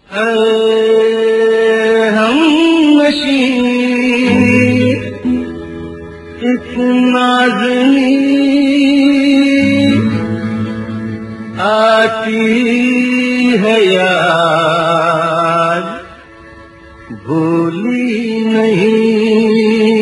हमनशी एक नाज़नी आती है याद भूली नहीं।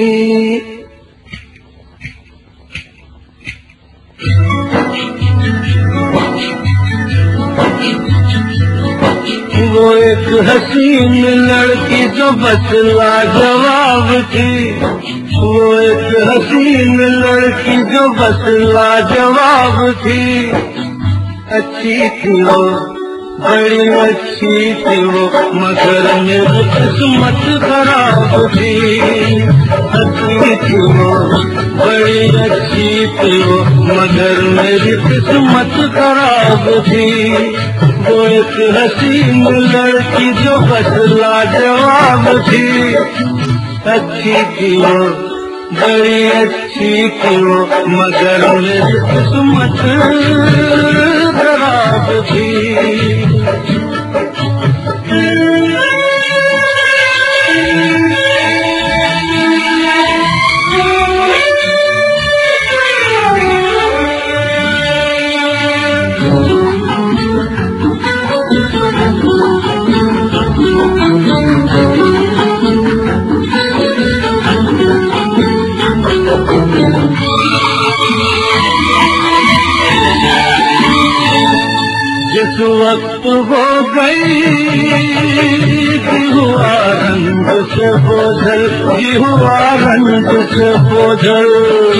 वो एक हसीन लड़की जो बस लाजवाब थी, वो एक हसीन लड़की जो बस लाजवाब थी। अच्छी थी वो, बड़ी अच्छी थी वो, मगर मेरी किस्मत खराब थी। अच्छी थी वो, बड़ी अच्छी थी वो, मगर मेरी किस्मत खराब थी। वो एक हसीन लड़की जो बस लाजवाब थी। अच्छी थी वो, बड़ी अच्छी थी वो, मगर मेरी किस्मत खराब थी। जिस वक्त हो गई कि हुआ रंग से बोझल, कि हुआ रंग से बोझल।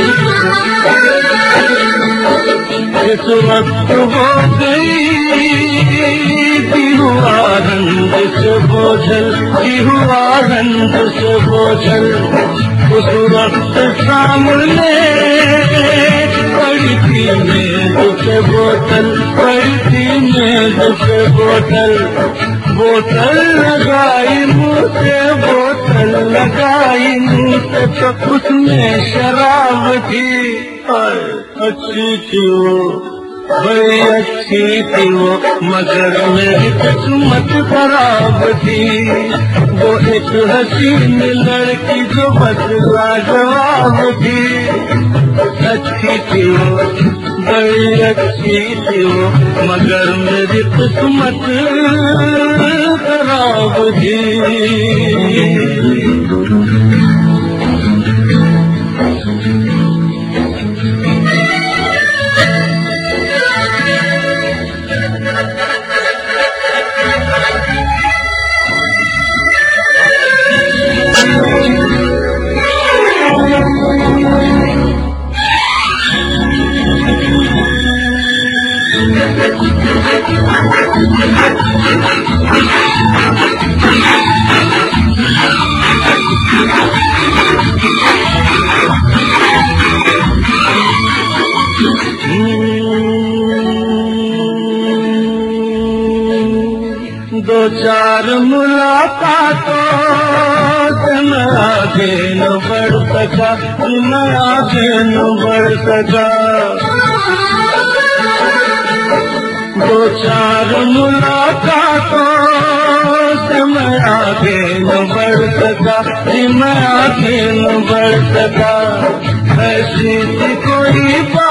जिस वक्त हो गई कि हुआ रंग से बोझल, कि हुआ रंग से बोझल। उस वक्त सामने पड़ी थी मेज पे बोतल, पड़ी थी मेज पे बोतल। बोतल लगाई मुँह से, बोतल लगाई मुँह से, तो उसमें शराब थी। अच्छी थी वो, बड़ी अच्छी थी वो, मगर मेरी किस्मत खराब थी। वो एक हसीन लड़की जो बस लाजवाब थी। अच्छी थी वो, बड़ी अच्छी थी वो, मगर मेरी किस्मत खराब थी। दो चार मुलाकातों से मैं आगे न बढ़ सका, मैं आगे न बढ़ सका। दो चार मुलाकातों से मैं आगे न बढ़ सका, मैं आगे न बढ़ सका। ऐसी थी कोई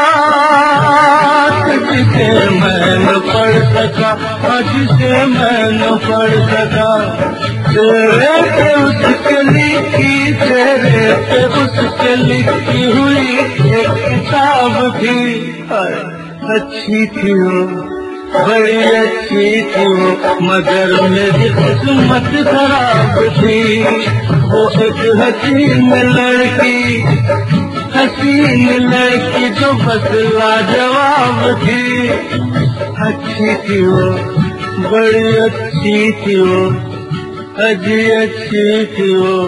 बात जिसे मैं न पढ़ सका, जिसे मैं न पढ़ सका। तेरे पे उसके लिखी, तेरे पे उसके लिखी हुई एक किताब थी। अच्छी थी वो, बड़ी अच्छी थी वो, मगर मेरी किस्मत खराब थी। वो एक हसीन लड़की, हसीन लड़की जो बस लाजवाब थी। अच्छी थी वो, बड़ी अच्छी थी वो, अजी अच्छी थी वो,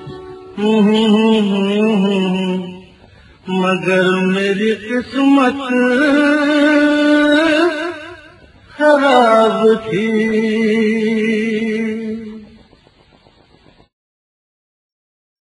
मगर मेरी किस्मत खराब थी।